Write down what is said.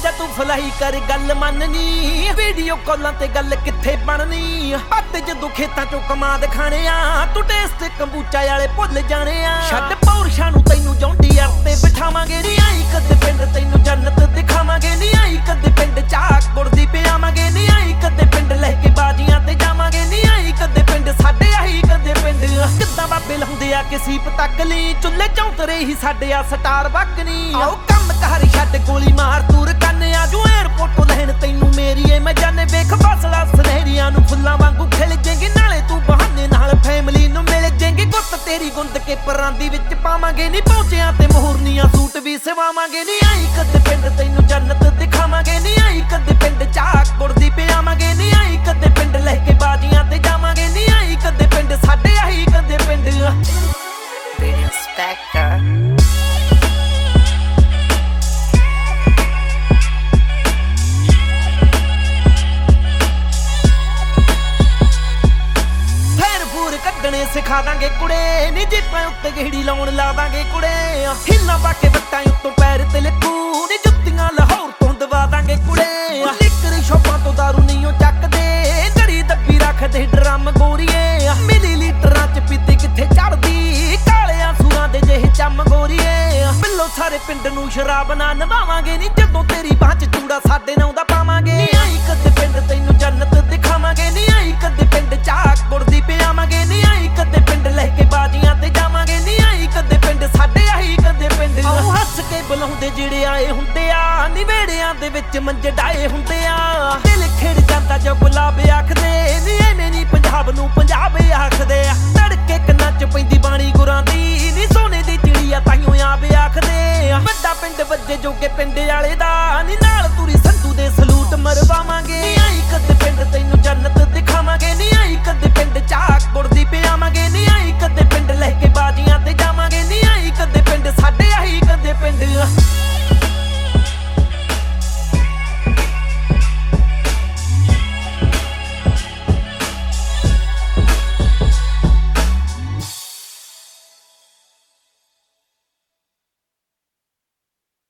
ਜਾ ਤੂੰ ਫਲਾਈ ਕਰ ਗੱਲ ਮੰਨਨੀ ਵੀਡੀਓ ਕਾਲਾਂ ਤੇ ਗੱਲ ਕਿੱਥੇ ਬਣਨੀ ਪੱਤ ਜਦੋਂ ਖੇਤਾਂ ਚੋਂ ਕਮਾਦ ਖਾਣੇ ਆ ਤੂੰ ਟੇਸਟ ਕੰਬੂਚਾ ਵਾਲੇ ਭੁੱਲ ਜਾਣੇ ਆ ਛੱਡ ਪੌਰਸ਼ਾਂ ਨੂੰ ਤੈਨੂੰ ਜੌਂਡੀ ਯਾਰ ਤੇ ਬਿਠਾਵਾਂਗੇ ਨੀ ਆਈ ਕਦੇ ਪਿੰਡ ਤੈਨੂੰ ਜੰਨਤ ਦਿਖਾਵਾਂਗੇ ਨੀ ਆਈ ਕਦੇ ਪਿੰਡ ਚਾਕ ਗੁਰਦੀ ਪਿਆਵਾਂਗੇ ਨੀ ਆਈ ਕਦੇ ਪਿੰਡ ਲੈ ਕੇ ਬਾਜੀਆਂ ਤੇ ਜਾਵਾਂਗੇ ਨੀ ਆਈ ਕਦੇ ਪਿੰਡ ਸਾਡੇ ਆਹੀ ਕਦੇ ਪਿੰਡ ਕਿੱਦਾਂ ਬਾਬੇ ਲਾਉਂਦੇ ਆ ਕਿਸੀਪ ਤੱਕ ਲਈ ਚੁੱਲੇ ਚੌਂਤਰੇ ਹੀ ਸਾਡੇ ਆ ਸਟਾਰ ਬੱਕਨੀ ਆਓ ਕੰਮ ਕਰ ਛੱਡ ਗੋਲੀ ਮਾਰ ਤੂਰ ਕੰਨ ਆ ਜੂ 에ਅਰਪੋਰਟ ਲੈਣ ਤੈਨੂੰ ਮੇਰੀ ਏ ਮੈਂ ਜਾਣੇ ਵੇਖ ਫਸਲਾ ਸੁਨਹਿਰੀਆਂ ਨੂੰ ਫੁੱਲਾਂ ਵਾਂਗੂ ਖਿਲ ਜੇਂਗੀ ਨਾਲੇ ਤੂੰ ਬਹਾਨੇ ਨਾਲ ਫੈਮਿਲੀ ਨੂੰ ਮਿਲ ਜੇਂਗੀ ਗੁੱਤ ਤੇਰੀ ਗੁੰਦ ਕੇ ਪਰਾਂਦੀ ਵਿੱਚ ਪਾਵਾਂਗੇ ਨੀ ਪਹੁੰਚਿਆਂ ਤੇ ਮੋਹਰਨੀਆਂ ਸੂਟ ਵੀ ਸਵਾਵਾਂਗੇ ਨੀ ਆਈ ਕਦੇ ਪਿੰਡ ਤੈਨੂੰ ਜੰਨਤ ਦਿਖਾਵਾਂਗੇ ਨੀ ਆਈ ਕਦੇ ਪਿੰਡ ਚਾਕ ਗੁਰਦੀ ਪਿਆਵਾਂਗੇ ਨੀ ਆਈ ਕਦੇ ਪਿੰਡ ਲੈ ਕੇ ਬਾਜੀਆਂ ਤੇ ਜਾਵਾਂਗੇ ਨੀ ਆਈ ਕਦੇ ਪਿੰਡ ਸਾਡੇ ਆਹੀ ਕਦੇ ਪਿੰਡ Inspector ਕੱਢਣੇ ਸਿਖਾ ਦਾਂਗੇ ਕੁੜੇ ਨੀ ਜੀਪਾਂ ਉੱਤੇ ਗੇੜੀ ਲਾਉਣ ਲਾ ਦਾਂਗੇ ਕੁੜੇ ਹਿੱਲਾਂ ਬਾਕੇ ਵੱਟਾਂ ਉੱਤੋਂ ਪੈਰ ਤੇ ਲੱਕੂ ਨੀ ਜੁੱਤੀਆਂ ਲਾਹੌਰ ਤੋਂ ਦਵਾ ਦਾਂਗੇ ਕੁੜੇ ਲਿਕਰ ਸ਼ੋਪਾਂ ਤੋਂ ਦਾਰੂ ਨਹੀਂ ਉਹ ਚੱਕਦੇ ਜੜੀ ਦੱਬੀ ਰੱਖਦੇ ਡਰਮ ਗੋਰੀਏ ਮਿਲੀ ਲੀਟਰਾਂ ਚ ਪੀਤੀ ਕਿੱਥੇ ਚੜਦੀ ਕਾਲਿਆਂ ਸੂਰਾਂ ਦੇ ਜਿਹੇ ਚੰਮ ਗੋਰੀਏ ਬਿੱਲੋ ਸਾਰੇ ਪਿੰਡ ਨੂੰ ਸ਼ਰਾਬ ਨਾ ਨਵਾਵਾਂਗੇ ਨੀ ਜਦੋਂ ਤੇਰੀ ਬਾਹ ਚ ਚੂੜਾ ਸਾਡੇ ਨਾਂ ਦਾ ਪਾਵਾਂਗੇ ਨੀ ਆਈ ਕਦੇ ਪਿੰਡ ਤੈਨੂੰ ਜੰਨਤ ਦਿਖਾਵਾਂਗੇ ਨੀ ਆਈ ਕਦੇ ਪਿੰਡ ਚਾਕ ਗੁਰਦੀ ਪਿਆਵਾਂਗੇ ਨੀ ਆਈ ਕਦੇ ਪਿੰਡ ਲੈ ਕੇ ਬਾਜੀਆਂ ਤੇ ਜਾਵਾਂਗੇ ਨੀ ਆਈ ਕਦੇ ਪਿੰਡ ਸਾਡੇ ਆਹੀ ਕਦੇ ਪਿੰਡ ਆਓ ਹੱਸ ਕੇ ਬੁਲਾਉਂਦੇ ਜਿਹੜੇ ਆਏ ਹੁੰਦੇ ਆ ਨਿਵੇੜਿਆਂ ਦੇ ਵਿੱਚ ਮੰਜੇ ਡਾਏ ਹੁੰਦੇ ਆ ਦਿਲ ਖਿੜ ਜਾਂਦਾ ਜੋ ਗੁਲਾਬ ਆਖਦੇ ਨੀ ਐਵੇਂ ਨੀ ਪੰਜਾਬ ਨੂੰ ਪੰਜਾਬ ਆਖਦੇ ਆ ਤੜਕੇ ਕੰਨਾਂ ਚ ਪੈਂਦੀ ਬਾਣੀ ਗੁਰਾਂ ਦੀ ਨੀ ਸੋਨੇ ਦੀ ਚਿੜੀਆ ਤਾਈਓ ਆਪ ਆਖਦੇ ਵੱਡਾ ਪਿੰਡ ਵੱਜੇ ਜੋਗੇ ਪਿੰਡ ਵਾਲੇ ਦਾ